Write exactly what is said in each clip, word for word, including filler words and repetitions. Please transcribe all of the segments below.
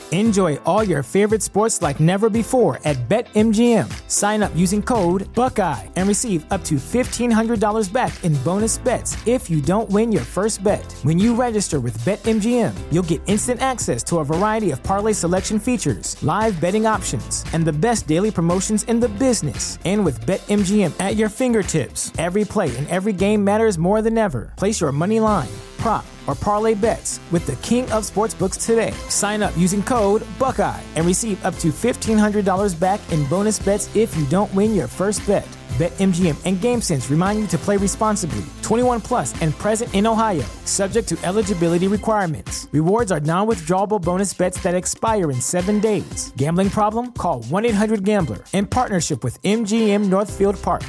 Enjoy all your favorite sports like never before at BetMGM. Sign up using code Buckeye and receive up to fifteen hundred dollars back in bonus bets if you don't win your first bet. When you register with BetMGM, you'll get instant access to a variety of parlay selection features, live betting options, and the best daily promotions in the business. And with BetMGM at your fingertips, every play and every game matters more than ever. Place your money line, prop, or parlay bets with the king of sportsbooks today. Sign up using code Buckeye and receive up to fifteen hundred dollars back in bonus bets if you don't win your first bet. BetMGM and GameSense remind you to play responsibly. twenty-one plus and present in Ohio, subject to eligibility requirements. Rewards are non-withdrawable bonus bets that expire in seven days. Gambling problem? Call one eight hundred gambler in partnership with M G M Northfield Park.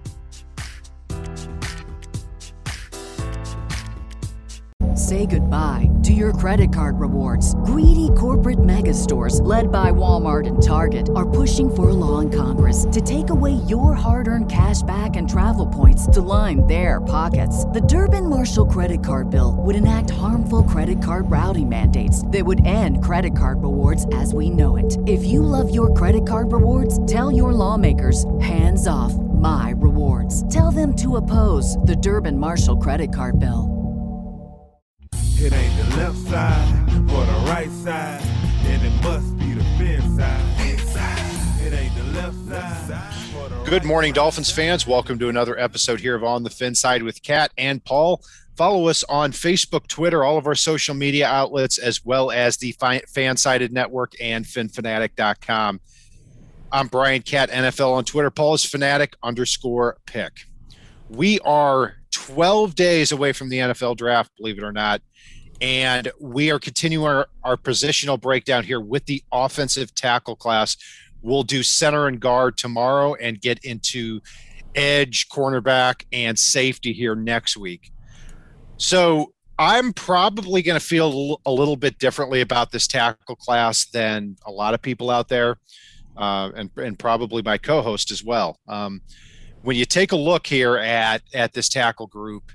Say goodbye to your credit card rewards. Greedy corporate mega stores, led by Walmart and Target, are pushing for a law in Congress to take away your hard-earned cash back and travel points to line their pockets. The Durbin-Marshall credit card bill would enact harmful credit card routing mandates that would end credit card rewards as we know it. If you love your credit card rewards, tell your lawmakers, hands off my rewards. Tell them to oppose the Durbin-Marshall credit card bill. It ain't the left side or the right side, then it must be the fin side. It ain't the left side or the Good morning, Dolphins fans. Welcome to another episode here of On the Fin Side with Kat and Paul. Follow us on Facebook, Twitter, all of our social media outlets, as well as the Fansided Network and fin fanatic dot com. I'm Brian Cat, N F L on Twitter. Paul is fanatic underscore pick. We are twelve days away from the N F L draft, believe it or not. And we are continuing our, our positional breakdown here with the offensive tackle class. We'll do center and guard tomorrow and get into edge, cornerback, and safety here next week. So I'm probably going to feel a little bit differently about this tackle class than a lot of people out there, uh, and, and probably my co-host as well. Um, when you take a look here at, at this tackle group,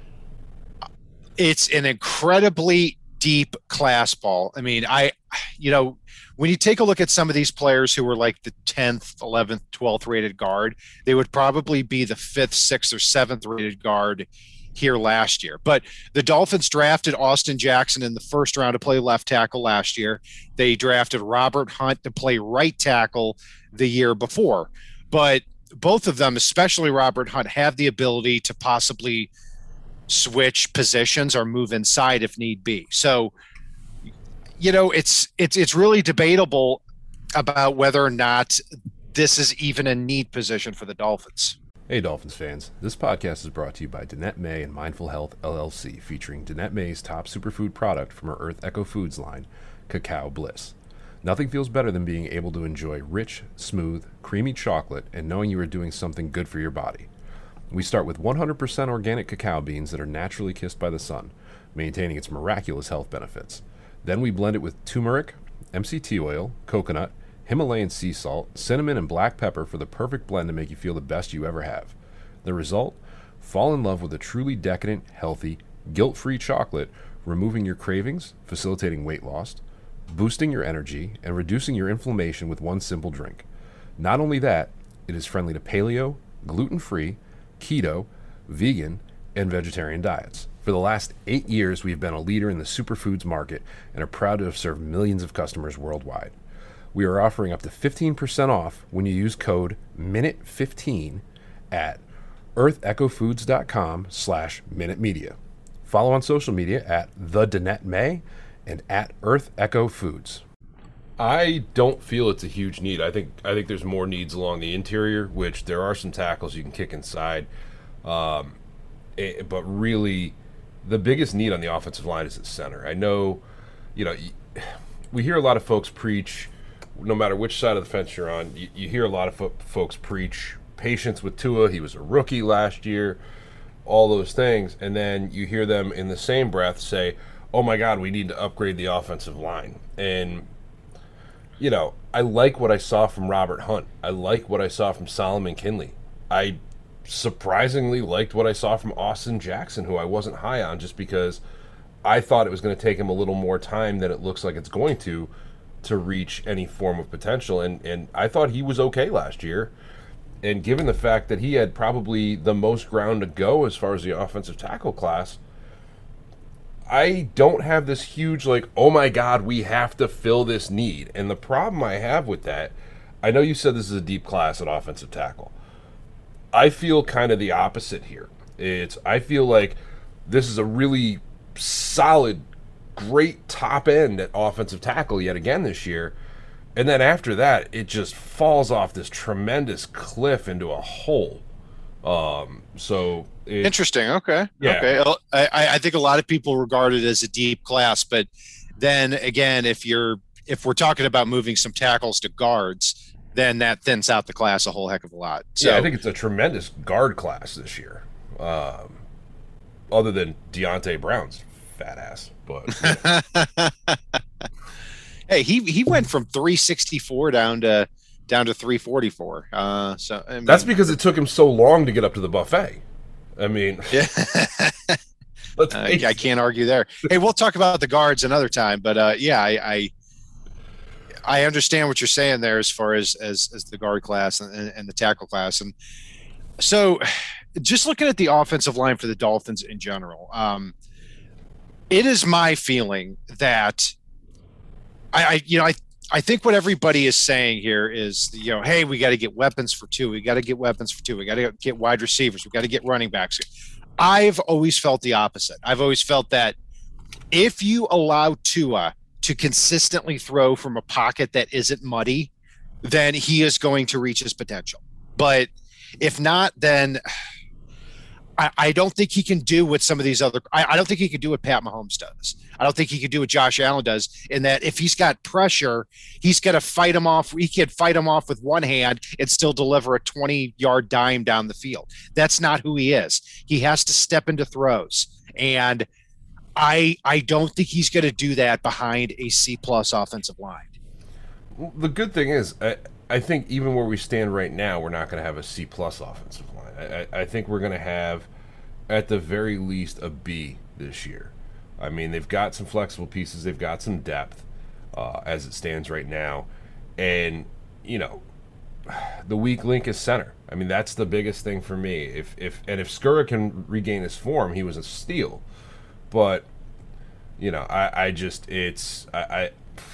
it's an incredibly deep class, Paul. I mean, I, you know, when you take a look at some of these players who were like the tenth, eleventh, twelfth rated guard, they would probably be the fifth, sixth, or seventh rated guard here last year. But the Dolphins drafted Austin Jackson in the first round to play left tackle last year. They drafted Robert Hunt to play right tackle the year before. But both of them, especially Robert Hunt, have the ability to possibly switch positions or move inside if need be. So, you know, it's it's it's really debatable about whether or not this is even a need position for the Dolphins. Hey Dolphins fans, this podcast is brought to you by Danette May and Mindful Health L L C, featuring Danette May's top superfood product from her Earth Echo Foods line, Cacao Bliss. Nothing feels better than being able to enjoy rich, smooth, creamy chocolate and knowing you are doing something good for your body. We start with one hundred percent organic cacao beans that are naturally kissed by the sun, maintaining its miraculous health benefits. Then we blend it with turmeric, M C T oil, coconut, Himalayan sea salt, cinnamon, and black pepper for the perfect blend to make you feel the best you ever have. The result? Fall in love with a truly decadent, healthy, guilt-free chocolate, removing your cravings, facilitating weight loss, boosting your energy, and reducing your inflammation with one simple drink. Not only that, it is friendly to paleo, gluten-free, keto, vegan, and vegetarian diets. For the last eight years, we've been a leader in the superfoods market and are proud to have served millions of customers worldwide. We are offering up to fifteen percent off when you use code minute fifteen at earthechofoods.com slash minute media. Follow on social media at the Danette May and at Earth Echo Foods. I don't feel it's a huge need. I think I think there's more needs along the interior, which there are some tackles you can kick inside. Um, it, but really, the biggest need on the offensive line is at center. I know, you know, we hear a lot of folks preach, no matter which side of the fence you're on, you, you hear a lot of fo- folks preach patience with Tua. He was a rookie last year, all those things. And then you hear them in the same breath say, oh my God, we need to upgrade the offensive line. And you know, I like what I saw from Robert Hunt. I like what I saw from Solomon Kinley. I surprisingly liked what I saw from Austin Jackson, who I wasn't high on just because I thought it was going to take him a little more time than it looks like it's going to to reach any form of potential. And, and I thought he was okay last year. And given the fact that he had probably the most ground to go as far as the offensive tackle class, I don't have this huge, like, oh my God, we have to fill this need. And the problem I have with that, I know you said this is a deep class at offensive tackle. I feel kind of the opposite here. It's I feel like this is a really solid, great top end at offensive tackle yet again this year. And then after that, it just falls off this tremendous cliff into a hole. Um, so it, interesting. Okay. Yeah. Okay. I, I think a lot of people regard it as a deep class, but then again, if you're if we're talking about moving some tackles to guards, then that thins out the class a whole heck of a lot. So yeah, I think it's a tremendous guard class this year. Um, other than Deontay Brown's fat ass, but yeah. Hey, he he went from three sixty-four down to down to three forty-four. Uh, so I mean, that's because it took him so long to get up to the buffet. I mean, yeah. let's uh, I can't argue there. Hey, we'll talk about the guards another time, but uh, yeah, I, I I understand what you're saying there as far as as, as the guard class and, and the tackle class. And so, just looking at the offensive line for the Dolphins in general, um, it is my feeling that. I, I, you know, I, I think what everybody is saying here is, you know, hey, we got to get weapons for two. We got to get weapons for two. We got to get wide receivers. We got to get running backs. I've always felt the opposite. I've always felt that if you allow Tua to consistently throw from a pocket that isn't muddy, then he is going to reach his potential. But if not, then I, I don't think he can do what some of these other I, I don't think he can do what Pat Mahomes does. I don't think he can do what Josh Allen does, in that if he's got pressure, he's going to fight him off. He can fight him off with one hand and still deliver a twenty-yard dime down the field. That's not who he is. He has to step into throws. And I I don't think he's going to do that behind a C-plus offensive line. Well, the good thing is, I, I think even where we stand right now, we're not going to have a C-plus offensive line. I, I think we're going to have, at the very least, a B this year. I mean, they've got some flexible pieces. They've got some depth uh, as it stands right now. And, you know, the weak link is center. I mean, that's the biggest thing for me. If if And if Skura can regain his form, he was a steal. But, you know, I, I just, it's, I,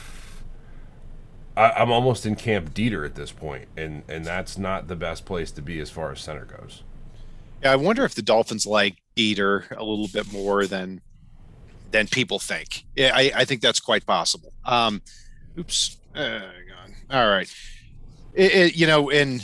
I, I'm almost in Camp Dieter at this point, and, and that's not the best place to be as far as center goes. Yeah, I wonder if the Dolphins like Dieter a little bit more than than people think. Yeah, I, I think that's quite possible. Um, oops. Uh, hang on. All right. It, it, you know, in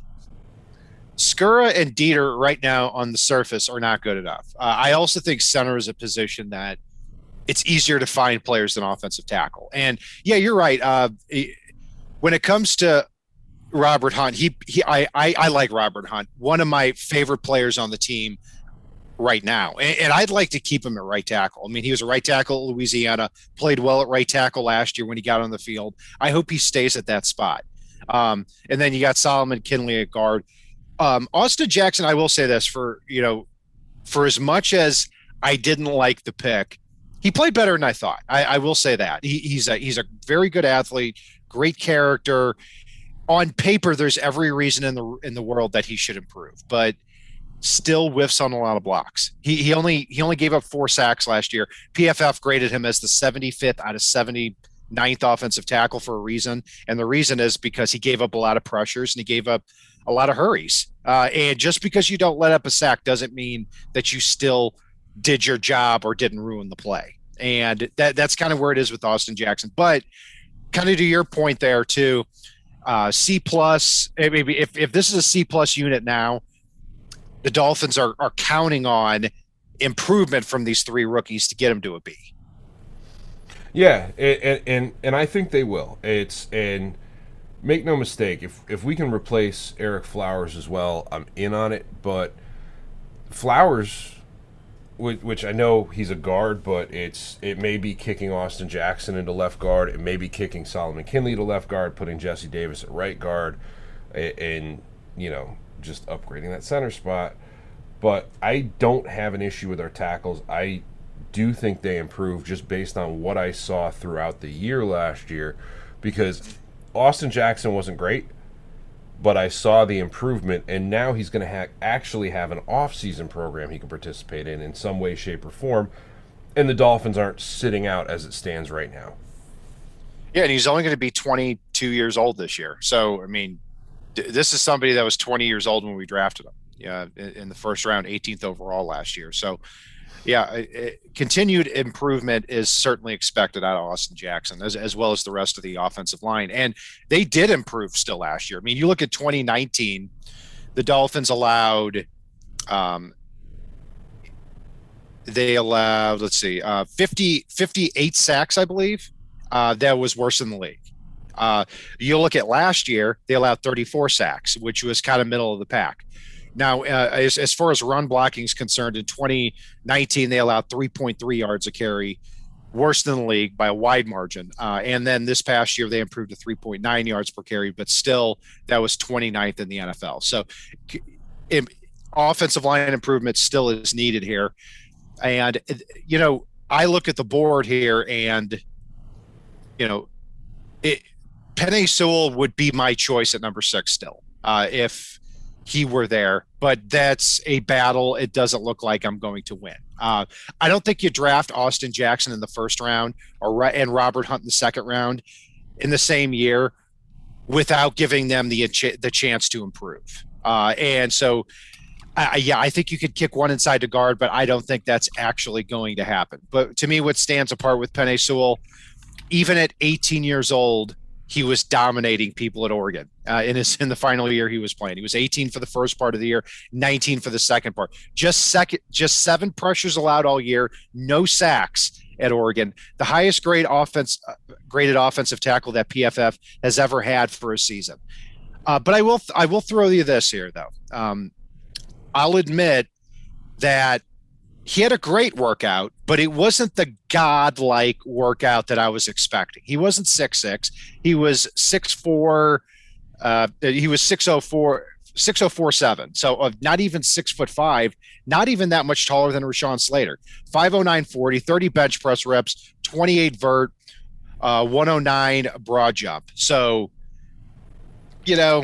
Skura and Dieter right now on the surface are not good enough. Uh, I also think center is a position that it's easier to find players than offensive tackle. And yeah, you're right. Uh, when it comes to Robert Hunt, he, he I, I, I like Robert Hunt, one of my favorite players on the team right now. And, and I'd like to keep him at right tackle. I mean, he was a right tackle at Louisiana, played well at right tackle last year when he got on the field. I hope he stays at that spot. Um, and then you got Solomon Kinley at guard. Um, Austin Jackson, I will say this, for, you know, for as much as I didn't like the pick, he played better than I thought. I, I will say that. He, he's a he's a very good athlete, great character. On paper, there's every reason in the in the world that he should improve, but still whiffs on a lot of blocks. He he only he only gave up four sacks last year. P F F graded him as the seventy-fifth out of seventy-ninth offensive tackle for a reason, and the reason is because he gave up a lot of pressures and he gave up a lot of hurries. Uh, and just because you don't let up a sack doesn't mean that you still did your job or didn't ruin the play. And that that's kind of where it is with Austin Jackson. But kind of to your point there too, uh, C plus. Maybe if if this is a C plus unit now, the Dolphins are are counting on improvement from these three rookies to get them to a B. Yeah, and and and I think they will. It's and make no mistake, if if we can replace Eric Flowers as well, I'm in on it. But Flowers, which, which I know he's a guard, but it's it may be kicking Austin Jackson into left guard. It may be kicking Solomon Kinley to left guard, putting Jesse Davis at right guard, and, and you know just upgrading that center spot. But I don't have an issue with our tackles. I do think they improve just based on what I saw throughout the year last year. because Austin Jackson wasn't great, but I saw the improvement, and now he's going to ha- actually have an off-season program he can participate in in some way, shape, or form, and the Dolphins aren't sitting out as it stands right now. Yeah, and he's only going to be twenty-two years old this year. So, I mean, th- this is somebody that was twenty years old when we drafted him. Yeah, in, in the first round, eighteenth overall last year. So, yeah, it, it, continued improvement is certainly expected out of Austin Jackson, as, as well as the rest of the offensive line. And they did improve still last year. I mean, you look at twenty nineteen, the Dolphins allowed, um, they allowed, let's see, uh, fifty, fifty-eight sacks, I believe. Uh, that was worse than the league. Uh, you look at last year, they allowed thirty-four sacks, which was kind of middle of the pack. Now, uh, as, as far as run blocking is concerned, in twenty nineteen, they allowed three point three yards a carry, worse than the league by a wide margin. Uh, and then this past year, they improved to three point nine yards per carry, but still, that was twenty-ninth in the N F L. So, it, offensive line improvement still is needed here. And, you know, I look at the board here and, you know, it, Penei Sewell would be my choice at number six still, uh, if he were there, but that's a battle it doesn't look like I'm going to win. Uh, I don't think you draft Austin Jackson in the first round or and Robert Hunt in the second round in the same year without giving them the the chance to improve. Uh, and so, I, yeah, I think you could kick one inside the guard, but I don't think that's actually going to happen. But to me, what stands apart with Penei Sewell, even at eighteen years old, he was dominating people at Oregon uh, in his in the final year he was playing. He was eighteen for the first part of the year, nineteen for the second part. Just second, just seven pressures allowed all year, no sacks at Oregon. The highest grade offense, uh, graded offensive tackle that P F F has ever had for a season. Uh, but I will I will throw you this here though. Um, I'll admit that he had a great workout, but it wasn't the godlike workout that I was expecting. He wasn't six six. He was six four. Uh, he was six oh four, six oh four seven. So uh, not even six foot five, not even that much taller than Rashawn Slater. five oh nine forty, thirty bench press reps, twenty-eight vert, uh, one oh nine broad jump. So, you know,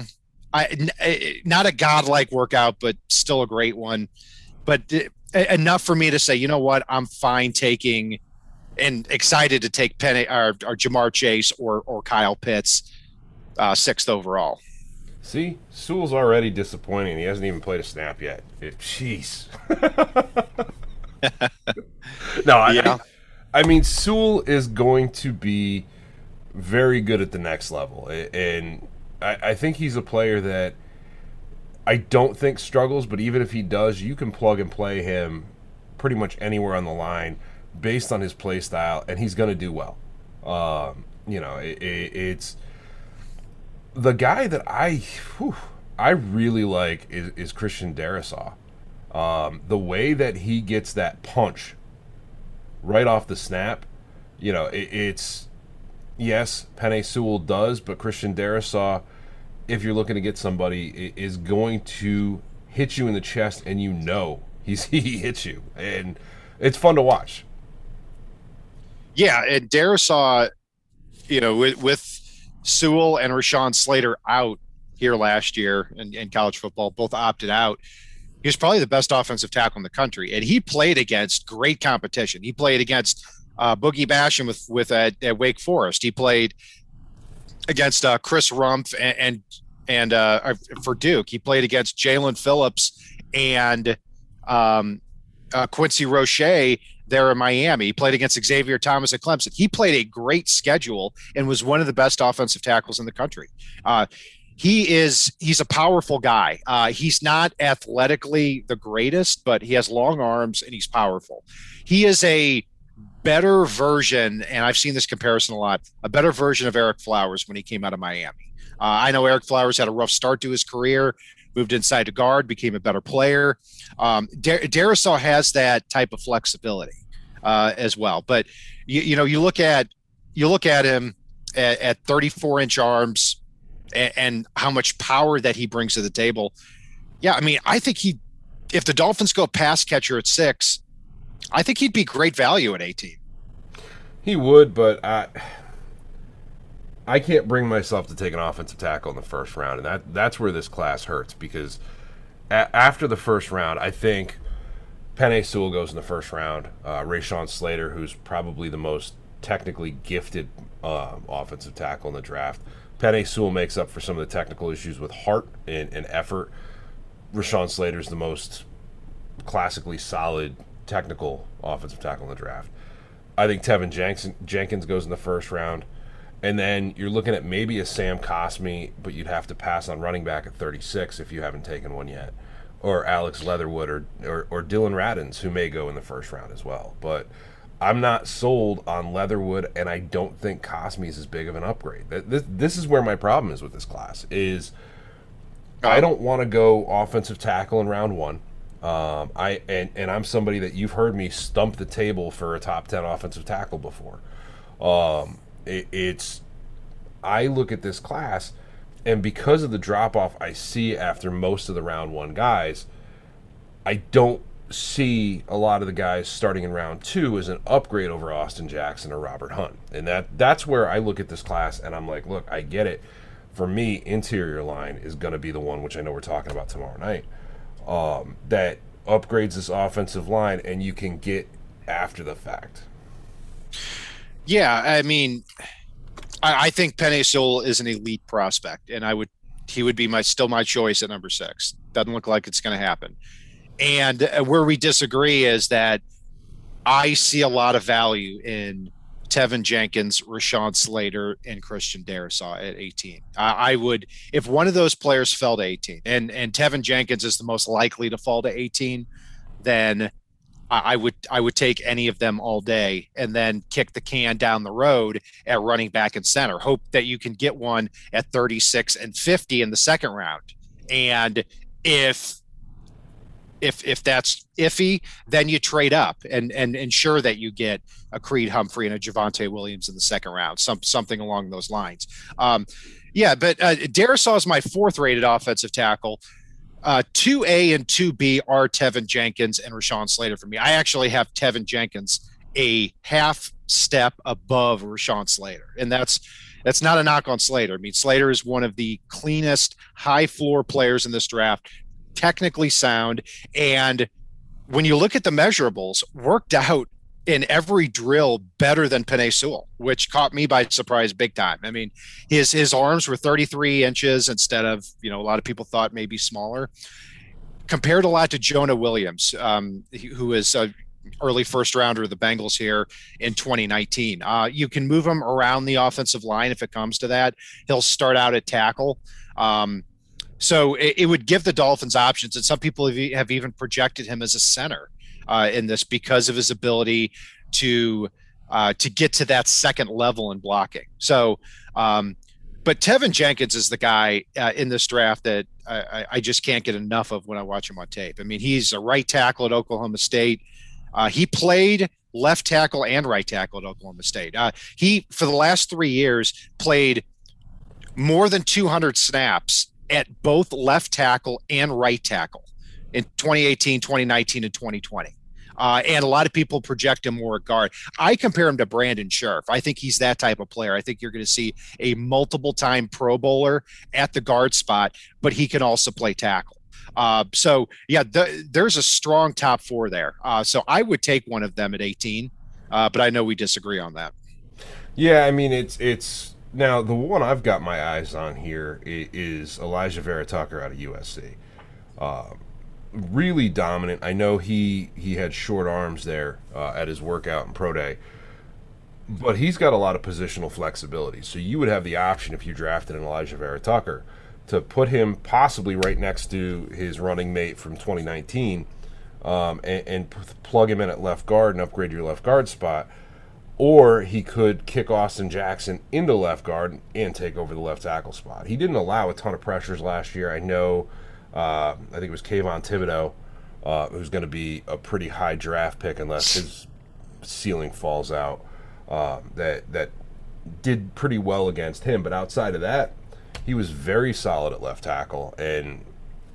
I not a godlike workout, but still a great one. But enough for me to say, you know what, I'm fine taking and excited to take Penei or, or Jamar Chase or or Kyle Pitts uh, sixth overall. See, Sewell's already disappointing. He hasn't even played a snap yet. It, jeez. no, I, yeah. I, I mean, Sewell is going to be very good at the next level. And I, I think he's a player that I don't think struggles, but even if he does, you can plug and play him pretty much anywhere on the line based on his play style, and he's going to do well. Um, you know, it, it, it's the guy that I whew, I really like is, is Christian Darrisaw. Um, the way that he gets that punch right off the snap, you know, it, it's yes, Penei Sewell does, but Christian Darrisaw, if you're looking to get somebody, is going to hit you in the chest, and you know he's he hits you, and it's fun to watch. Yeah, and Darrisaw, you know, with, with Sewell and Rashawn Slater out here last year in, in college football, both opted out, he was probably the best offensive tackle in the country, and he played against great competition. He played against uh, Boogie Basham with with uh, at Wake Forest. He played against uh, Chris Rumpf and and, and uh, for Duke. He played against Jalen Phillips and um, uh, Quincy Roche there in Miami. He played against Xavier Thomas at Clemson. He played a great schedule and was one of the best offensive tackles in the country. Uh, he is he's a powerful guy. Uh, he's not athletically the greatest, but he has long arms and he's powerful. He is a better version, and I've seen this comparison a lot, a better version of Eric Flowers when he came out of Miami. Uh, I know Eric Flowers had a rough start to his career, moved inside to guard, became a better player. Um, Dar- Darrisaw has that type of flexibility uh, as well. But, you, you know, you look at you look at him at, at thirty-four inch arms and, and how much power that he brings to the table. Yeah, I mean, I think he, if the Dolphins go pass catcher at six, I think he'd be great value at eighteen. He would, but I, I can't bring myself to take an offensive tackle in the first round, and that that's where this class hurts, because a- after the first round, I think Penei Sewell goes in the first round. Uh, Rashawn Slater, who's probably the most technically gifted uh, offensive tackle in the draft. Penei Sewell makes up for some of the technical issues with heart and, and effort. Rashawn Slater's the most classically solid technical offensive tackle in the draft. I think Tevin Jenkins, Jenkins goes in the first round. And then you're looking at maybe a Sam Cosmi, but you'd have to pass on running back at thirty-six if you haven't taken one yet. Or Alex Leatherwood or, or, or Dylan Radins, who may go in the first round as well. But I'm not sold on Leatherwood, and I don't think Cosmi is as big of an upgrade. This, this is where my problem is with this class, is I don't want to go offensive tackle in round one. Um, I and, and I'm somebody that you've heard me stump the table for a top ten offensive tackle before. Um, it, it's I look at this class, and because of the drop-off I see after most of the round one guys, I don't see a lot of the guys starting in round two as an upgrade over Austin Jackson or Robert Hunt. And that that's where I look at this class, and I'm like, look, I get it. For me, interior line is going to be the one, which I know we're talking about tomorrow night, um, that upgrades this offensive line, and you can get after the fact. Yeah, I mean, I, I think Penei Sewell is an elite prospect, and I would he would be my still my choice at number six. Doesn't look like it's going to happen. And uh, where we disagree is that I see a lot of value in Tevin Jenkins, Rashawn Slater, and Christian Darrisaw at eighteen. Uh, I would, if one of those players fell to eighteen, and and Tevin Jenkins is the most likely to fall to eighteen, then I would I would take any of them all day, and then kick the can down the road at running back and center. Hope that you can get one at thirty-six and fifty in the second round. And if if if that's iffy, then you trade up and and ensure that you get a Creed Humphrey and a Javonte Williams in the second round, some something along those lines. Um, yeah, but uh, Darrisaw is my fourth rated offensive tackle. Uh, two A and two B are Tevin Jenkins and Rashawn Slater for me. I actually have Tevin Jenkins a half step above Rashawn Slater, and that's that's not a knock on Slater. I mean, Slater is one of the cleanest high floor players in this draft, technically sound, and when you look at the measurables, worked out in every drill better than Penei Sewell, which caught me by surprise big time. I mean, his his arms were thirty-three inches instead of, you know, a lot of people thought maybe smaller. Compared a lot to Jonah Williams, um, who is a early first rounder of the Bengals here in twenty nineteen. Uh, you can move him around the offensive line if it comes to that. He'll start out at tackle. Um, so it, it would give the Dolphins options, and some people have, have even projected him as a center Uh, in this because of his ability to uh, to get to that second level in blocking. So, um, but Tevin Jenkins is the guy uh, in this draft that I, I just can't get enough of when I watch him on tape. I mean, he's a right tackle at Oklahoma State. Uh, he played left tackle and right tackle at Oklahoma State. Uh, he, for the last three years, played more than two hundred snaps at both left tackle and right tackle in twenty eighteen, twenty nineteen, and twenty twenty. Uh, and a lot of people project him more at guard. I compare him to Brandon Scherf. I think he's that type of player. I think you're going to see a multiple-time Pro Bowler at the guard spot, but he can also play tackle. Uh, so, yeah, the, there's a strong top four there. Uh, so I would take one of them at eighteen, uh, but I know we disagree on that. Yeah, I mean, it's it's now the one I've got my eyes on here is Elijah Vera Tucker out of U S C. Um, really dominant. I know he he had short arms there uh, at his workout and pro day, but he's got a lot of positional flexibility. So you would have the option, if you drafted an Elijah Vera Tucker, to put him possibly right next to his running mate from twenty nineteen um, and, and p- plug him in at left guard and upgrade your left guard spot. Or he could kick Austin Jackson into left guard and take over the left tackle spot. He didn't allow a ton of pressures last year. I know Uh, I think it was Kayvon Thibodeau, uh, who's going to be a pretty high draft pick unless his ceiling falls out, uh, that that did pretty well against him. But outside of that, he was very solid at left tackle, and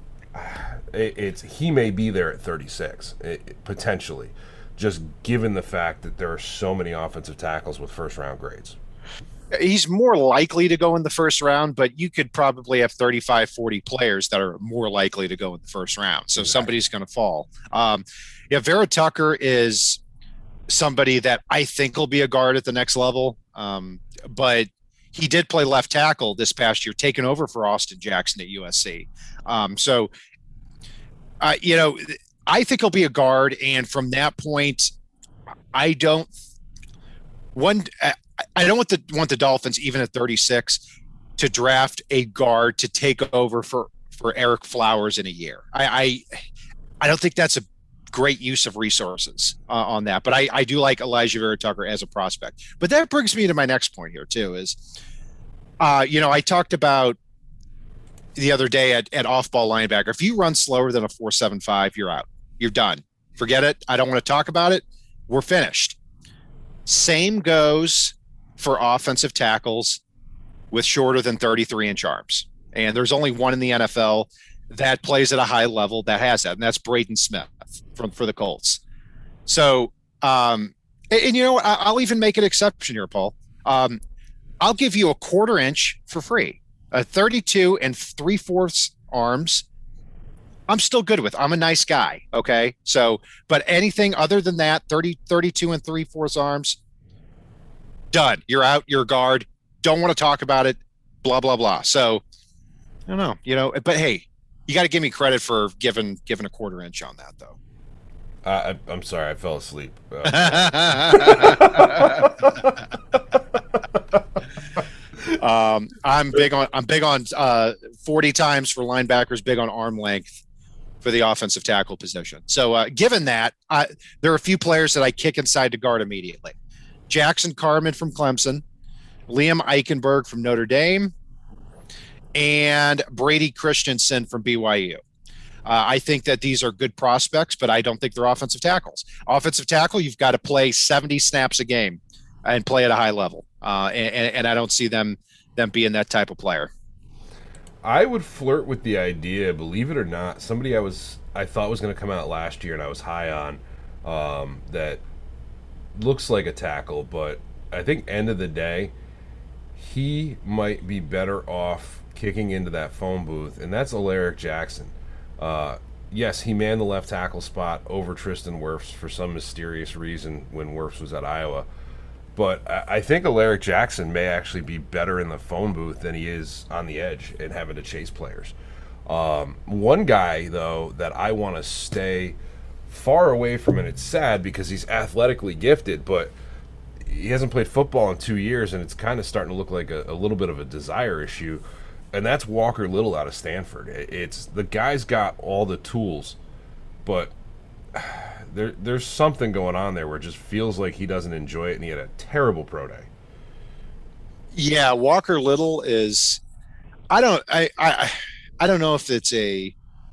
uh, it, it's he may be there at thirty-six, it, potentially, just given the fact that there are so many offensive tackles with first-round grades. he's more likely to go in the first round, but you could probably have thirty-five, forty players that are more likely to go in the first round. So exactly. Somebody's going to fall. Um, yeah, Vera Tucker is somebody that I think will be a guard at the next level. Um, but he did play left tackle this past year, taking over for Austin Jackson at U S C. Um, so, uh, you know, I think he'll be a guard. And from that point, I don't one, I don't want the want the Dolphins, even at thirty-six, to draft a guard to take over for, for Eric Flowers in a year. I, I, I don't think that's a great use of resources uh, on that, but I, I do like Elijah Vera Tucker as a prospect. But that brings me to my next point here too, is, uh, you know, I talked about the other day at, at off-ball linebacker. If you run slower than a four seven five, you're out. You're done. Forget it. I don't want to talk about it. We're finished. Same goes for offensive tackles with shorter than thirty-three inch arms. And there's only one in the N F L that plays at a high level that has that, and that's Braden Smith from for the Colts. So, um, and, and you know, I, I'll even make an exception here, Paul. Um, I'll give you a quarter inch for free, a thirty-two and three fourths arms. I'm still good with. I'm a nice guy. Okay. So, but anything other than that, thirty, thirty-two and three fourths arms, done. You're out. You're a guard. Don't want to talk about it. Blah, blah, blah. So I don't know, you know, but hey, you got to give me credit for giving, giving a quarter inch on that though. Uh, I, I'm sorry. I fell asleep. Uh, um, I'm big on, I'm big on uh, forty times for linebackers, big on arm length for the offensive tackle position. So uh, given that, I, there are a few players that I kick inside to guard immediately. Jackson Carman from Clemson, Liam Eichenberg from Notre Dame, and Brady Christensen from B Y U. Uh, I think that these are good prospects, but I don't think they're offensive tackles. Offensive tackle, you've got to play seventy snaps a game and play at a high level. Uh, and, and I don't see them them being that type of player. I would flirt with the idea, believe it or not, somebody I was I thought was going to come out last year and I was high on um, that looks like a tackle, but I think end of the day, he might be better off kicking into that phone booth, and that's Alaric Jackson. Uh, yes, he manned the left tackle spot over Tristan Wirfs for some mysterious reason when Wirfs was at Iowa. But I think Alaric Jackson may actually be better in the phone booth than he is on the edge and having to chase players. Um, one guy, though, that I want to stay far away from, and it's sad because he's athletically gifted, but he hasn't played football in two years, and it's kind of starting to look like a, a little bit of a desire issue, and that's Walker Little out of Stanford. It's the guy's got all the tools, but there there's something going on there where it just feels like he doesn't enjoy it, and he had a terrible pro day. Yeah, Walker Little is I don't I I I don't know if it's a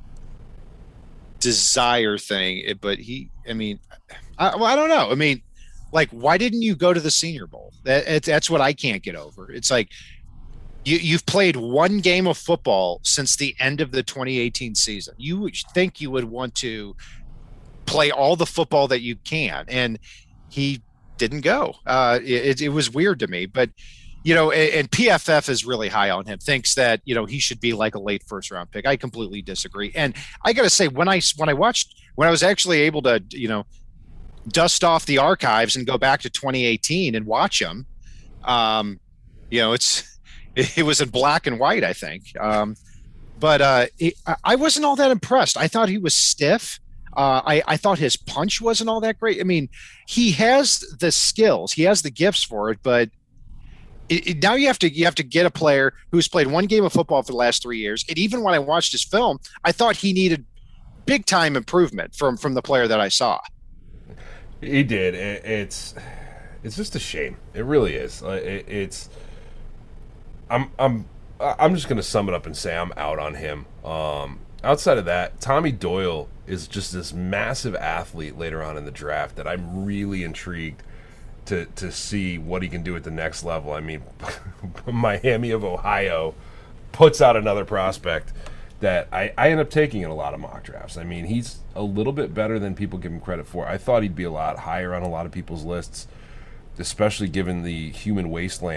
desire thing, but he I mean I well, I don't know. I mean, like, why didn't you go to the Senior Bowl? That it, that's what I can't get over. It's like you you've played one game of football since the end of the twenty eighteen season. You would think you would want to play all the football that you can, and he didn't go. Uh, it, it was weird to me, but you know, and, and P F F is really high on him, thinks that, you know, he should be like a late first round pick. I completely disagree. And I got to say, when I, when I watched, when I was actually able to, you know, dust off the archives and go back to twenty eighteen and watch him, um, you know, it's, it, it was in black and white, I think. Um, but uh, it, I wasn't all that impressed. I thought he was stiff. Uh, I, I thought his punch wasn't all that great. I mean, he has the skills, he has the gifts for it, but it, it, now you have to you have to get a player who's played one game of football for the last three years. And even when I watched his film, I thought he needed big time improvement from from the player that I saw. He did. It, it's it's just a shame. It really is. It, it's I'm I'm I'm just gonna sum it up and say I'm out on him. Um, outside of that, Tommy Doyle is just this massive athlete later on in the draft that I'm really intrigued to to see what he can do at the next level. I mean, Miami of Ohio puts out another prospect that I, I end up taking in a lot of mock drafts. I mean, he's a little bit better than people give him credit for. I thought he'd be a lot higher on a lot of people's lists, especially given the human wasteland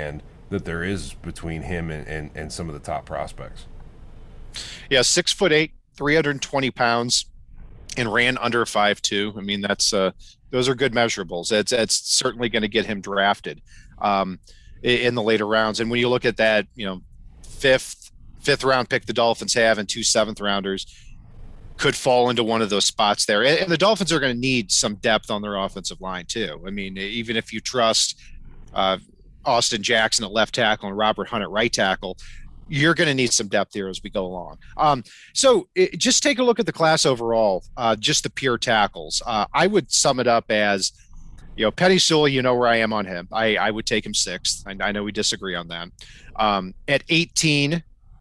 that there is between him and, and, and some of the top prospects. Yeah, six foot eight, three hundred twenty pounds, and ran under five two. I mean, that's uh, those are good measurables. That's that's certainly going to get him drafted um, in the later rounds. And when you look at that, you know, fifth fifth round pick the Dolphins have and two seventh rounders could fall into one of those spots there. And, and the Dolphins are going to need some depth on their offensive line too. I mean, even if you trust uh, Austin Jackson at left tackle and Robert Hunt at right tackle, you're going to need some depth here as we go along. Um, so it, just take a look at the class overall, uh, just the pure tackles. Uh, I would sum it up as, you know, Penei Sewell, you know where I am on him. I, I would take him sixth. I, I know we disagree on that. Um, at eighteen,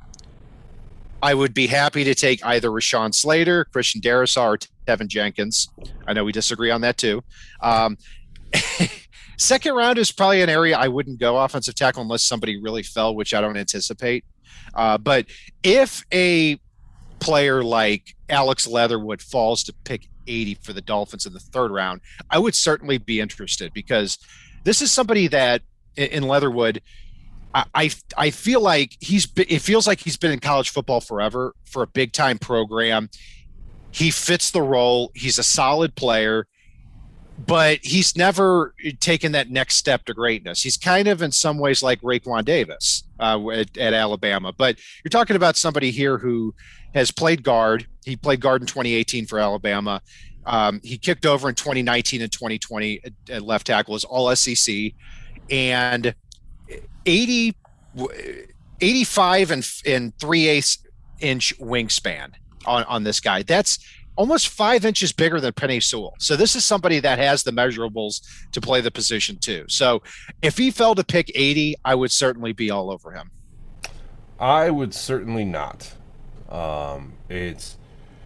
I would be happy to take either Rashawn Slater, Christian Darrisaw, or Tevin Jenkins. I know we disagree on that too. Um, second round is probably an area I wouldn't go offensive tackle unless somebody really fell, which I don't anticipate. Uh, but if a player like Alex Leatherwood falls to pick eighty for the Dolphins in the third round, I would certainly be interested, because this is somebody that in Leatherwood, I, I, I feel like he's it feels like he's been in college football forever for a big time program. He fits the role. He's a solid player, but he's never taken that next step to greatness. He's kind of in some ways like Raekwon Davis uh, at, at Alabama. But you're talking about somebody here who has played guard. He played guard in twenty eighteen for Alabama. Um, he kicked over in twenty nineteen and twenty twenty at, at left tackle, as all S E C. And eighty, eighty-five and, and three-eighths inch wingspan on, on this guy. That's almost five inches bigger than Penei Sewell. So this is somebody that has the measurables to play the position too. So if he fell to pick eighty, I would certainly be all over him. I would certainly not. Um, it's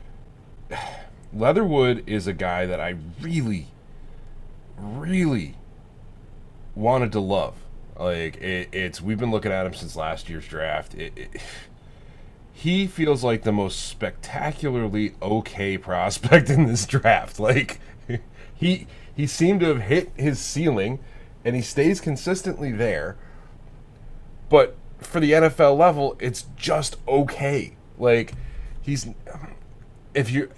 Leatherwood is a guy that I really, really wanted to love. Like it, it's we've been looking at him since last year's draft. It, it, he feels like the most spectacularly okay prospect in this draft. Like he he seemed to have hit his ceiling, and he stays consistently there. But for the N F L level, it's just okay. Like he's if you.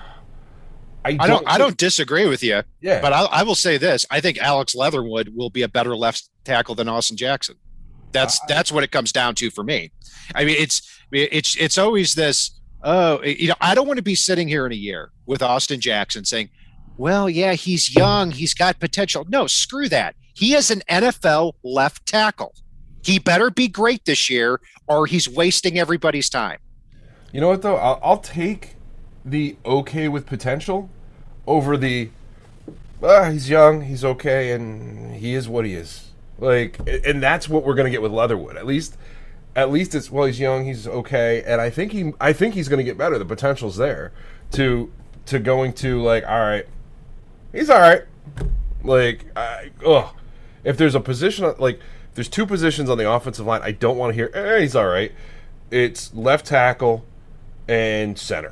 I don't, I don't. I don't disagree with you. Yeah, but I, I will say this: I think Alex Leatherwood will be a better left tackle than Austin Jackson. That's uh, that's what it comes down to for me. I mean, it's it's it's always this. Oh, you know, I don't want to be sitting here in a year with Austin Jackson saying, "Well, yeah, he's young, he's got potential." No, screw that. He is an N F L left tackle. He better be great this year, or he's wasting everybody's time. You know what though? I'll, I'll take the okay with potential over the ah, he's young, he's okay, and he is what he is. Like, and that's what we're gonna get with Leatherwood. At least, at least it's well, he's young, he's okay, and I think he, I think he's gonna get better. The potential's there to to going to like, all right, he's all right. Like, I, ugh, if there's a position like if there's two positions on the offensive line, I don't want to hear eh, he's all right. It's left tackle and center.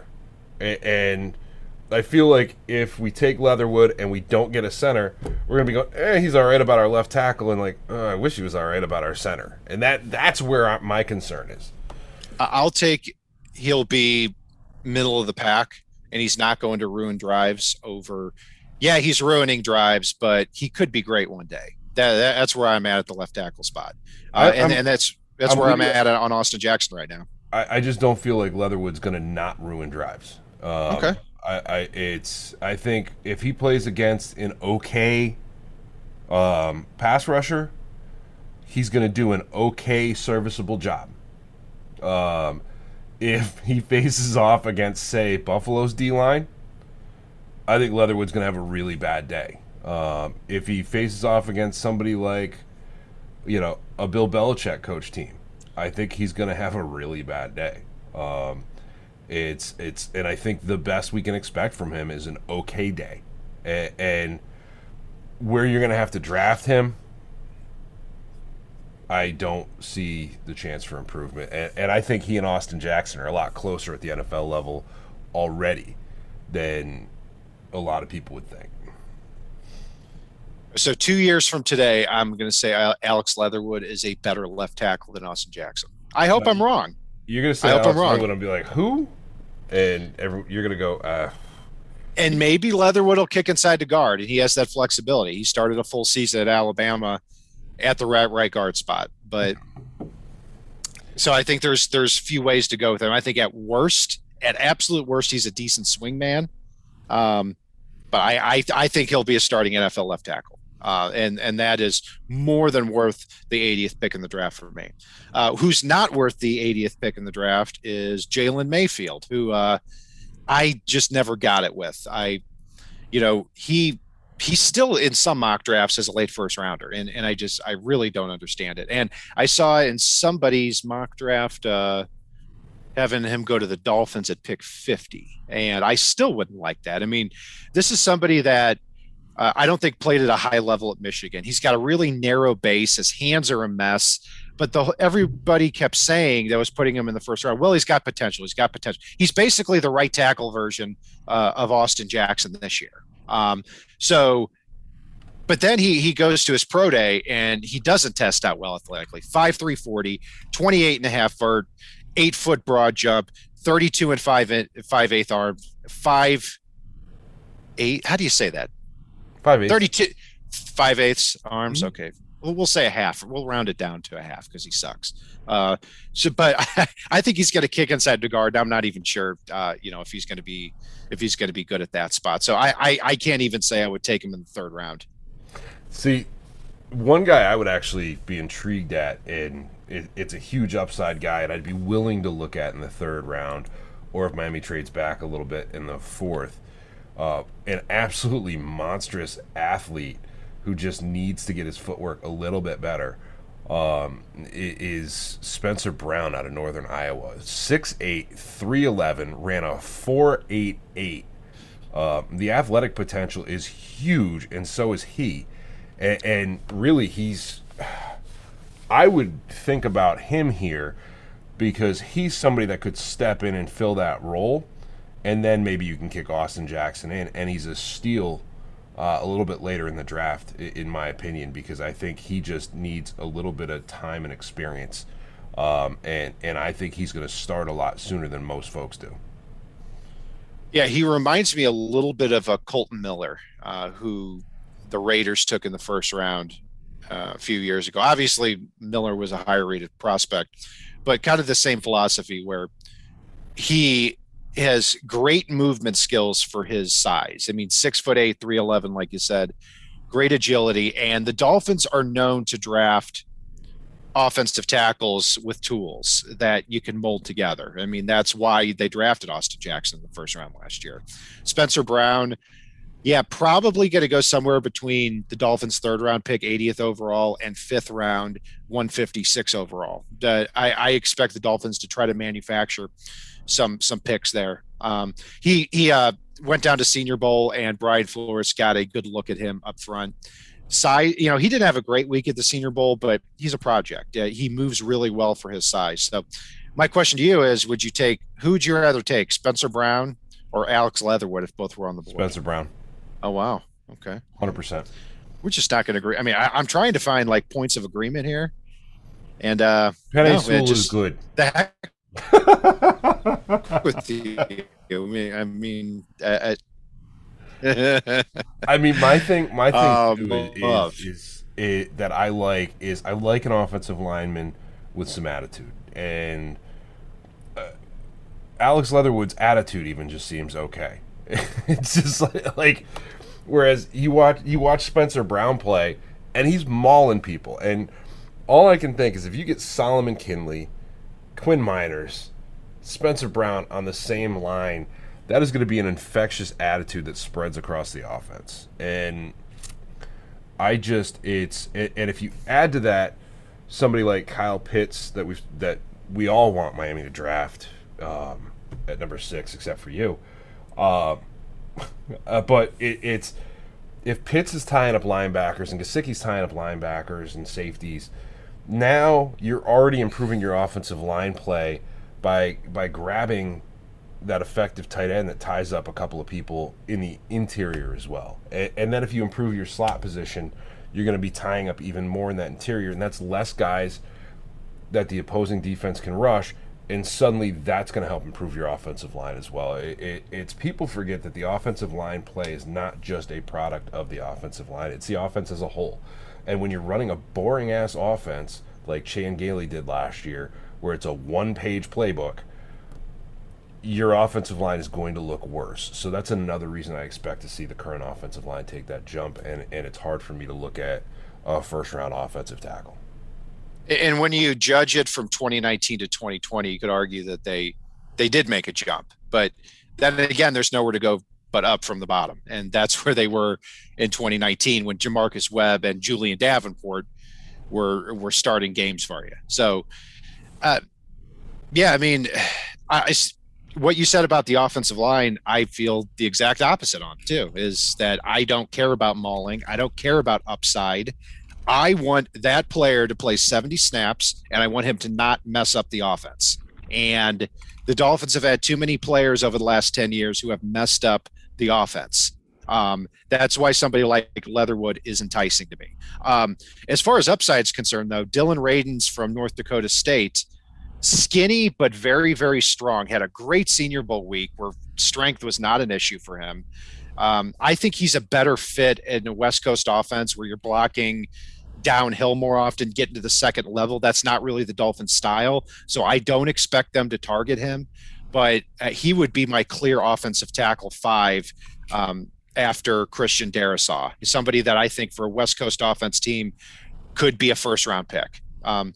And I feel like if we take Leatherwood and we don't get a center, we're going to be going, eh, he's all right about our left tackle, and like, oh, I wish he was all right about our center. And that that's where I, my concern is. I'll take he'll be middle of the pack, and he's not going to ruin drives over. Yeah, he's ruining drives, but he could be great one day. That, that That's where I'm at at the left tackle spot. Uh, and, and that's that's I'm where I'm at on Austin Jackson right now. I, I just don't feel like Leatherwood's going to not ruin drives. Um, okay. I, I it's I think if he plays against an okay um, pass rusher, he's going to do an okay serviceable job. Um, if he faces off against, say, Buffalo's D-line, I think Leatherwood's going to have a really bad day. Um, if he faces off against somebody like, you know, a Bill Belichick coach team, I think he's going to have a really bad day. Um, it's it's and I think the best we can expect from him is an okay day. And, and where you're going to have to draft him, I don't see the chance for improvement. And, and I think he and Austin Jackson are a lot closer at the N F L level already than a lot of people would think. So two years from today, I'm going to say Alex Leatherwood is a better left tackle than Austin Jackson. I hope I'm wrong. You're going to say I hope Alex I'm wrong. Leatherwood and be like, who? And every, you're going to go, uh. And maybe Leatherwood will kick inside the guard, and he has that flexibility. He started a full season at Alabama at the right, right guard spot. But so I think there's there's few ways to go with him. I think at worst, at absolute worst, he's a decent swing man. Um, but I, I I think he'll be a starting N F L left tackle. Uh, and, and that is more than worth the eightieth pick in the draft for me. Uh, who's not worth the eightieth pick in the draft is Jalen Mayfield, who uh, I just never got it with. I, you know, he he's still in some mock drafts as a late first rounder, and, and I just I really don't understand it. And I saw in somebody's mock draft uh, having him go to the Dolphins at pick fifty, and I still wouldn't like that. I mean, this is somebody that Uh, I don't think played at a high level at Michigan. He's got a really narrow base. His hands are a mess. But the everybody kept saying that was putting him in the first round. Well, he's got potential. He's got potential. He's basically the right tackle version uh, of Austin Jackson this year. Um, so, but then he he goes to his pro day and he doesn't test out well athletically. five three forty, twenty-eight and a half vert, eight foot broad jump, thirty-two and five five eighth arm, five eight. How do you say that? Five eighths. thirty-two, five eighths arms. Mm-hmm. Okay. Well, we'll say a half. We'll round it down to a half because he sucks. Uh, so, but I, I think he's going to kick inside the guard. I'm not even sure, uh, you know, if he's going to be, if he's going to be good at that spot. So I, I, I can't even say I would take him in the third round. See, one guy I would actually be intrigued at, and it, it's a huge upside guy, and I'd be willing to look at in the third round, or if Miami trades back a little bit in the fourth. Uh, an absolutely monstrous athlete who just needs to get his footwork a little bit better um, is Spencer Brown out of Northern Iowa. six eight, three eleven, ran a four eight eight. Uh, the athletic potential is huge, and so is he. And, and really, he's – I would think about him here because he's somebody that could step in and fill that role. And then maybe you can kick Austin Jackson in, and he's a steal uh, a little bit later in the draft, in my opinion, because I think he just needs a little bit of time and experience, um, and and I think he's going to start a lot sooner than most folks do. Yeah, he reminds me a little bit of a Colton Miller, uh, who the Raiders took in the first round uh, a few years ago. Obviously, Miller was a higher rated prospect, but kind of the same philosophy where he has great movement skills for his size. I mean, six foot eight, three eleven, like you said, great agility. And the Dolphins are known to draft offensive tackles with tools that you can mold together. I mean, that's why they drafted Austin Jackson in the first round last year. Spencer Brown, yeah, probably going to go somewhere between the Dolphins' third round pick, eightieth overall, and fifth round, one fifty-six overall. Uh, I, I expect the Dolphins to try to manufacture some some picks there. Um, he he uh, went down to Senior Bowl, and Brian Flores got a good look at him up front. Size, you know, he didn't have a great week at the Senior Bowl, but he's a project. Uh, he moves really well for his size. So my question to you is, would you take, who would you rather take, Spencer Brown or Alex Leatherwood if both were on the board? Spencer Brown. Oh, wow. Okay. one hundred percent. We're just not going to agree. I mean, I, I'm trying to find like points of agreement here. And uh, Penny no, Sewell just, is good. The heck with you. I mean, I mean, uh, I mean, my thing, my thing Um, too is, love. is, is it, that I like is I like an offensive lineman with some attitude, and uh, Alex Leatherwood's attitude even just seems okay. It's just like, like, whereas you watch you watch Spencer Brown play, and he's mauling people, and all I can think is if you get Solomon Kinley, Quinn Miners, Spencer Brown on the same line, that is going to be an infectious attitude that spreads across the offense. And I just, it's, and if you add to that somebody like Kyle Pitts that we that we all want Miami to draft um, at number six, except for you. Uh, uh, but it, it's, if Pitts is tying up linebackers and Gesicki's tying up linebackers and safeties, now you're already improving your offensive line play by by grabbing that effective tight end that ties up a couple of people in the interior as well. And, and then if you improve your slot position, you're going to be tying up even more in that interior, and that's less guys that the opposing defense can rush, and suddenly that's going to help improve your offensive line as well. It, it, it's people forget that the offensive line play is not just a product of the offensive line. It's the offense as a whole. And when you're running a boring-ass offense like Chan Gailey did last year, where it's a one-page playbook, your offensive line is going to look worse. So that's another reason I expect to see the current offensive line take that jump, and, and it's hard for me to look at a first-round offensive tackle. And when you judge it from twenty nineteen to twenty twenty, you could argue that they they did make a jump. But then again, there's nowhere to go but up from the bottom. And that's where they were in twenty nineteen when Jamarcus Webb and Julian Davenport were were starting games for you. So, uh, yeah, I mean, I, what you said about the offensive line, I feel the exact opposite on too, is that I don't care about mauling. I don't care about upside. I want that player to play seventy snaps, and I want him to not mess up the offense. And the Dolphins have had too many players over the last ten years who have messed up the offense. Um, that's why somebody like Leatherwood is enticing to me. Um, as far as upside is concerned, though, Dylan Radins from North Dakota State, skinny but very, very strong, had a great Senior Bowl week where strength was not an issue for him. Um, I think he's a better fit in a West Coast offense where you're blocking downhill more often, getting to the second level. That's not really the Dolphins' style, so I don't expect them to target him. But uh, he would be my clear offensive tackle five um, after Christian Darrisaw. He's somebody that I think for a West Coast offense team could be a first-round pick. Um,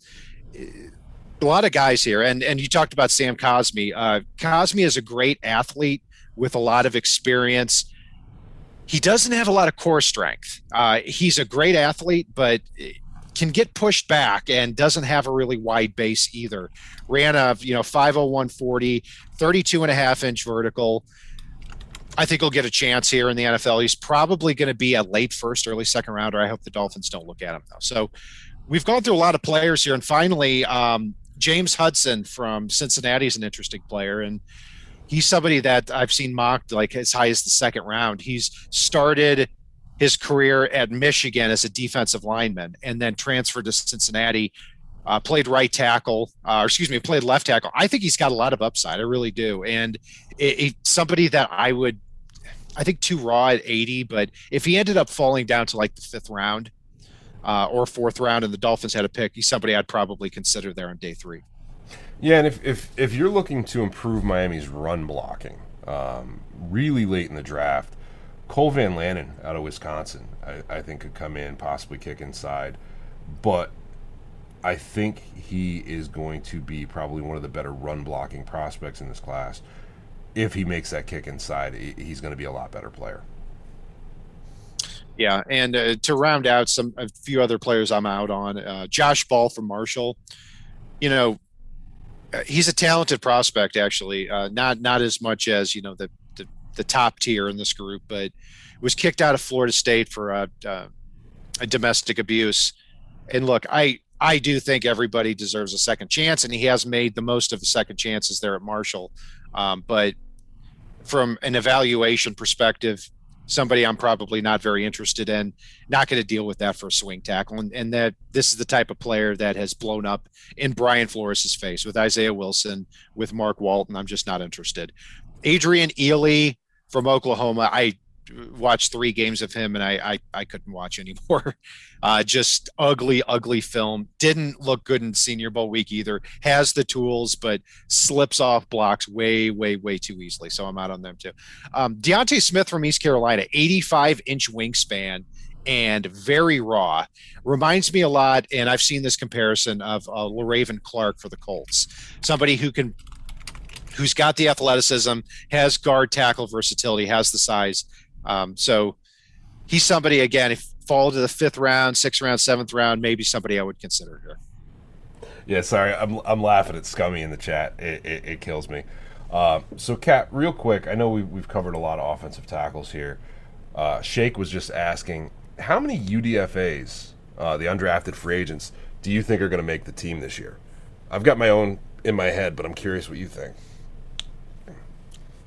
a lot of guys here, and and you talked about Sam Cosmi. Uh, Cosmi is a great athlete with a lot of experience. He doesn't have a lot of core strength. Uh, he's a great athlete, but can get pushed back and doesn't have a really wide base either. Ran a, you know, five oh one forty, thirty-two and a half inch vertical. I think he'll get a chance here in the N F L. He's probably going to be a late first, early second rounder. I hope the Dolphins don't look at him though. So we've gone through a lot of players here. And finally, um, James Hudson from Cincinnati is an interesting player. And he's somebody that I've seen mocked like as high as the second round. He's started his career at Michigan as a defensive lineman and then transferred to Cincinnati, uh, played right tackle, uh, or excuse me, played left tackle. I think he's got a lot of upside. I really do. And it, it, somebody that I would, I think too raw at eighty, but if he ended up falling down to like the fifth round uh, or fourth round and the Dolphins had a pick, he's somebody I'd probably consider there on day three. Yeah, and if, if, if you're looking to improve Miami's run blocking um, really late in the draft, Cole Van Lanen out of Wisconsin, I, I think could come in, possibly kick inside. But I think he is going to be probably one of the better run blocking prospects in this class. If he makes that kick inside, he's going to be a lot better player. Yeah, and uh, to round out some a few other players I'm out on, uh, Josh Ball from Marshall. You know, he's a talented prospect, actually. Uh, not not as much as, you know, the, the the top tier in this group, but was kicked out of Florida State for a, uh, a domestic abuse. And look, I I do think everybody deserves a second chance, and he has made the most of the second chances there at Marshall. Um, but from an evaluation perspective, somebody I'm probably not very interested in, not going to deal with that for a swing tackle. And, and that this is the type of player that has blown up in Brian Flores' face with Isaiah Wilson, with Mark Walton. I'm just not interested. Adrian Ely from Oklahoma. I watched three games of him and I, I, I couldn't watch anymore. Uh, just ugly, ugly film. Didn't look good in Senior Bowl week either. Has the tools, but slips off blocks way, way, way too easily. So I'm out on them too. Um, Deontay Smith from East Carolina, eighty-five inch wingspan and very raw. Reminds me a lot, and I've seen this comparison of uh, LaRaven Clark for the Colts. Somebody who can, who's got the athleticism, has guard tackle versatility, has the size. Um, so he's somebody, again, if fall to the fifth round, sixth round, seventh round, maybe somebody I would consider here. Yeah, sorry, I'm I'm laughing at Scummy in the chat. It it, it kills me. Uh, so, Kat, real quick, I know we've, we've covered a lot of offensive tackles here. Uh, Shake was just asking, how many U D F As, uh, the undrafted free agents, do you think are going to make the team this year? I've got my own in my head, but I'm curious what you think.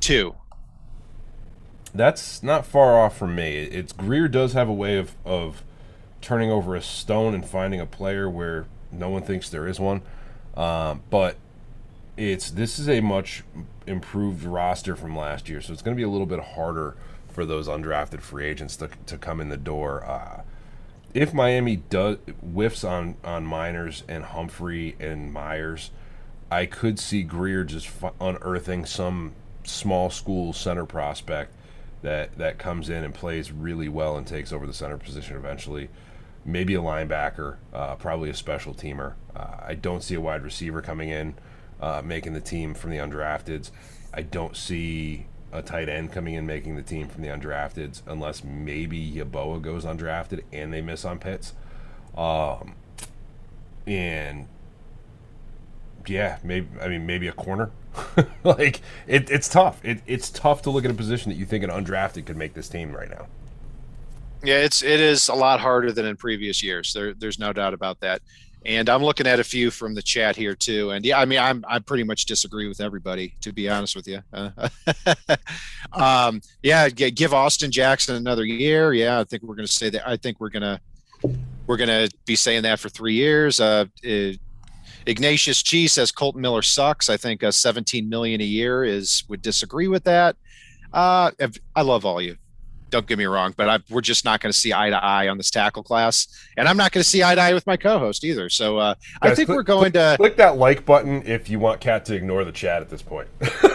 two. That's not far off from me. It's Greer does have a way of, of turning over a stone and finding a player where no one thinks there is one. Um, but it's this is a much improved roster from last year, so it's going to be a little bit harder for those undrafted free agents to to come in the door. Uh, if Miami does whiffs on on Miners and Humphrey and Myers, I could see Greer just f- unearthing some small school center prospect that that comes in and plays really well and takes over the center position eventually. Maybe a linebacker, uh, probably a special teamer. Uh, I don't see a wide receiver coming in, uh, making the team from the undrafteds. I don't see a tight end coming in making the team from the undrafteds, unless maybe Yeboah goes undrafted and they miss on Pitts. Um, and yeah, maybe I mean maybe a corner. like it, it's tough. It, it's tough to look at a position that you think an undrafted could make this team right now. Yeah, it's it is a lot harder than in previous years. There, there's no doubt about that. And I'm looking at a few from the chat here too. And yeah, I mean, I'm I pretty much disagree with everybody, to be honest with you. Uh, um, yeah, give Austin Jackson another year. Yeah, I think we're going to say that. I think we're going to we're going to be saying that for three years. Uh, it, Ignatius G says Colton Miller sucks. I think uh, seventeen million a year is would disagree with that. Uh, I love all you. Don't get me wrong, but I, we're just not going to see eye to eye on this tackle class, and I'm not going to see eye to eye with my co-host either. So uh, Guys, I think click, we're going click, to click that like button if you want Kat to ignore the chat at this point.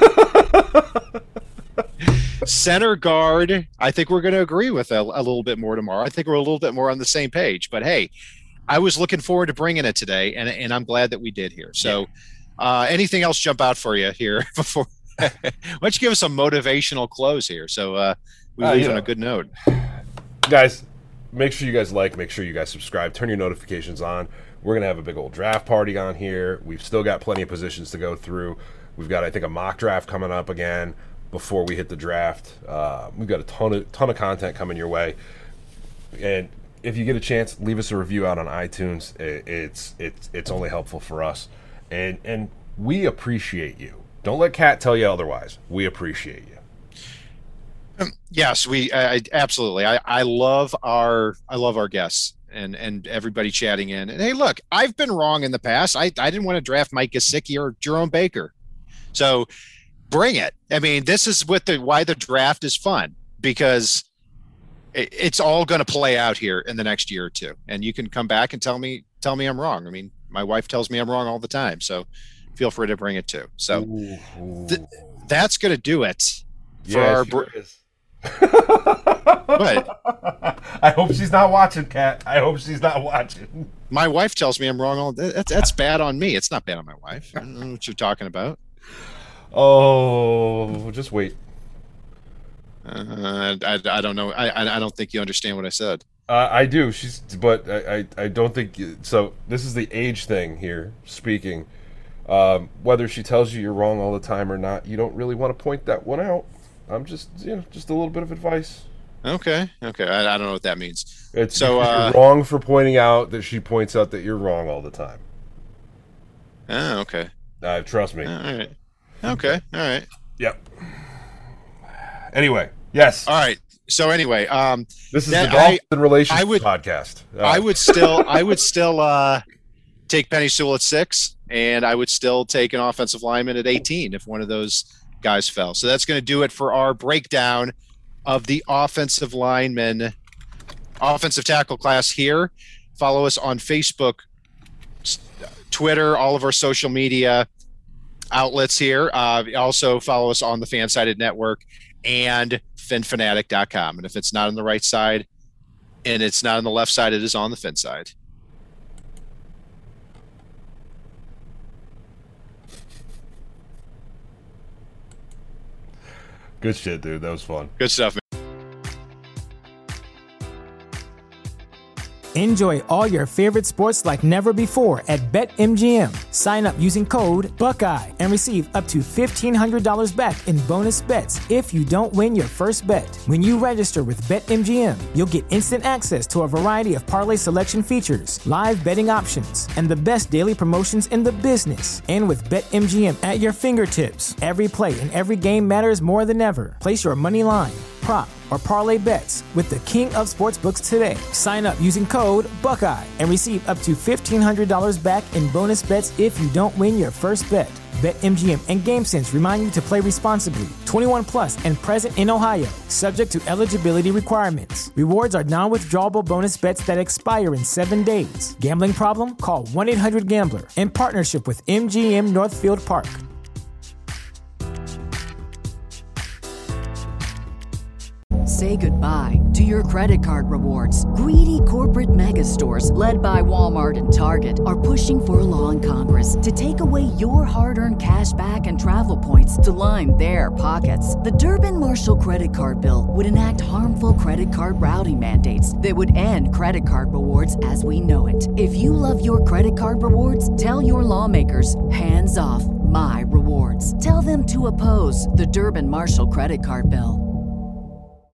center guard. I think we're going to agree with a, a little bit more tomorrow. I think we're a little bit more on the same page. But hey, I was looking forward to bringing it today, and and I'm glad that we did here. So, uh, anything else jump out for you here before? Why don't you give us a motivational close here? So. Uh, We uh, leave you on know, a good note. Guys, make sure you guys like, make sure you guys subscribe, turn your notifications on. We're going to have a big old draft party on here. We've still got plenty of positions to go through. We've got, I think, a mock draft coming up again before we hit the draft. Uh, we've got a ton of, ton of content coming your way. And if you get a chance, leave us a review out on iTunes. It's it's it's only helpful for us. And, and we appreciate you. Don't let Kat tell you otherwise. We appreciate you. Um, yes, we I, absolutely. I, I love our I love our guests and and everybody chatting in. And hey, look, I've been wrong in the past. I, I didn't want to draft Mike Gesicki or Jerome Baker, so bring it. I mean, this is what the why the draft is fun, because it, it's all going to play out here in the next year or two, and you can come back and tell me tell me I'm wrong. I mean, my wife tells me I'm wrong all the time, so feel free to bring it too. So th- that's going to do it for yeah, our. Sure br- is. What? I hope she's not watching, Kat. I hope she's not watching. My wife tells me I'm wrong all day. That's, that's bad on me. It's not bad on my wife. I don't know what you're talking about. Oh, just wait. Uh, I, I don't know. I I don't think you understand what I said. Uh, I do. She's, but I, I, I don't think so. This is the age thing here. Speaking, um, whether she tells you you're wrong all the time or not, you don't really want to point that one out. I'm just, you know, just a little bit of advice. Okay. Okay. I, I don't know what that means. It's so uh, you're wrong for pointing out that she points out that you're wrong all the time. Oh, okay. Uh, trust me. All right. Okay. All right. Yep. Anyway, yes. All right. So anyway, um, this is that, the Golf I, and Relations I would, podcast. Uh, I would still, I would still uh, take Penei Sewell at six, and I would still take an offensive lineman at eighteen if one of those guys fell. So that's going to do it for our breakdown of the offensive lineman, offensive tackle class here. Follow us on Facebook, Twitter, all of our social media outlets here. Uh, also follow us on the Fansided Network and fin fanatic dot com. And if it's not on the right side and it's not on the left side, it is on the Fin side. Good shit, dude. That was fun. Good stuff, man. Enjoy all your favorite sports like never before at BetMGM. Sign up using code Buckeye and receive up to fifteen hundred dollars back in bonus bets if you don't win your first bet. When you register with BetMGM, you'll get instant access to a variety of parlay selection features, live betting options, and the best daily promotions in the business. And with BetMGM at your fingertips, every play and every game matters more than ever. Place your money line, prop, or parlay bets with the king of sportsbooks today. Sign up using code Buckeye and receive up to fifteen hundred dollars back in bonus bets if you don't win your first bet. BetMGM and GameSense remind you to play responsibly. twenty-one plus and present in Ohio, subject to eligibility requirements. Rewards are non-withdrawable bonus bets that expire in seven days. Gambling problem? Call one eight hundred gambler in partnership with M G M Northfield Park. Say goodbye to your credit card rewards. Greedy corporate mega stores, led by Walmart and Target, are pushing for a law in Congress to take away your hard-earned cash back and travel points to line their pockets. The Durbin-Marshall credit card bill would enact harmful credit card routing mandates that would end credit card rewards as we know it. If you love your credit card rewards, tell your lawmakers, hands off my rewards. Tell them to oppose the Durbin-Marshall credit card bill.